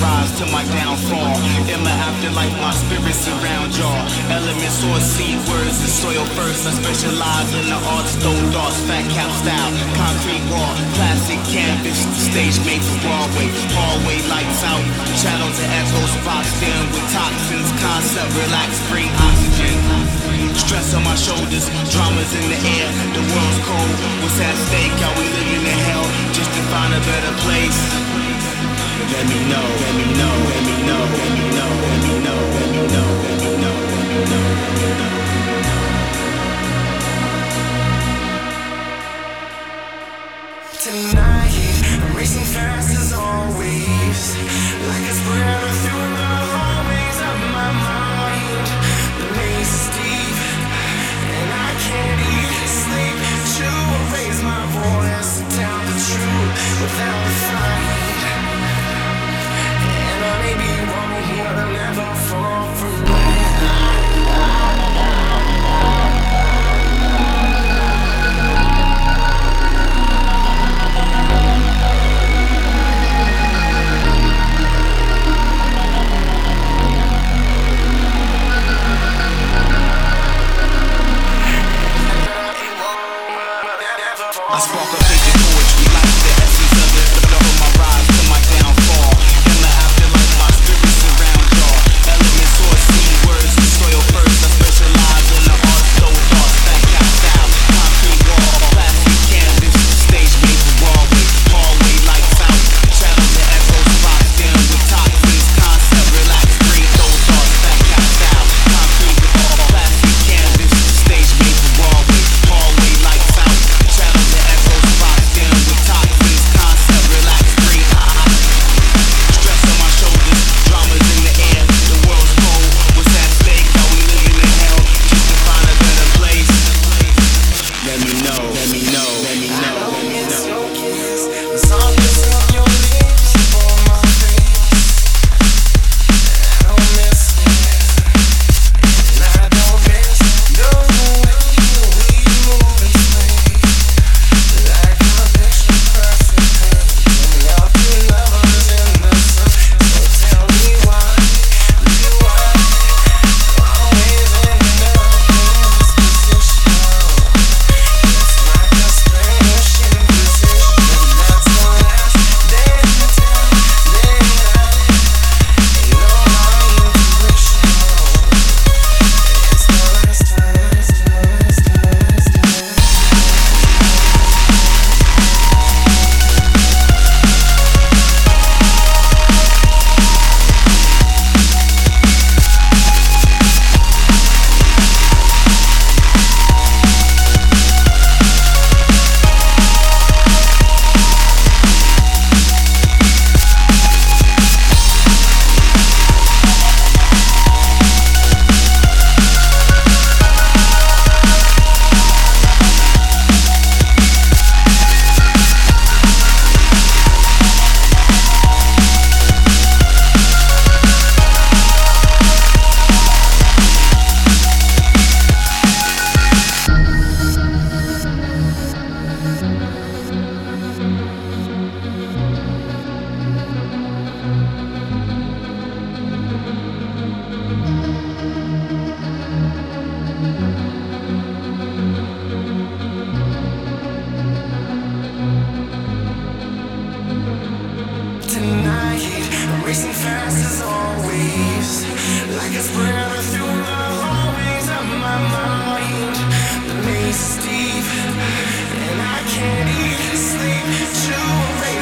rise to my downfall. In my afterlife, my spirit surround y'all. Elements or seed words and soil first. I specialize in the arts, stone darts, fat cap style, concrete wall, plastic canvas, stage made for Broadway. Hallway lights out, shadows and echoes boxed in with toxins. Concept, relax, free oxygen. Stress on my shoulders, dramas in the air. The world's cold, what's at stake? Are we living in hell just to find a better place? Let me know, let me know, let me know, let me know, let me know, let me know, let me know, let me know, let me know. Tonight, I'm racing fast as always, like a spreader through the hallways of my mind. The maze is deep, and I can't even sleep. To raise my voice and tell the truth without a fight. And I may be wrong, but I'll never fall for it. I spark a page of poetry like the essence of it. From my rise to my downfall. In the afterlife, my spirit surround y'all. Elements or seed words and soil first. I specialize in the art, stone darts, fat cap style, concrete wall, plastic canvas, stage made for Broadway. Hallway lights out, shadows and echoes boxed in with toxins. Concept, relax, free, stone darts, fat cap style, concrete wall, plastic canvas, stage made for Broadway. Hallway lights out, shadows and echoes boxed in with toxins. Concept, relax, free. Stress on my shoulders, dramas in the air. The world's cold, what's at stake? Are we living in hell just to find a better place? Let me know, let me know, let me know, let me know. No kiss, as long as on your lips for my face. I don't miss it, and I don't miss the way we move and sway, like a picture perfect painting of two lovers in the sun. So tell me why you are always in this position. It's like a Spanish Inquisition. That's the last day to tell me that you know my intuition. It's the last time, it's the last time, it's the last time. Tonight, I'm racing fast as always, like a spreader through the hallways of my mind. The maze is deep, and I can't even sleep. To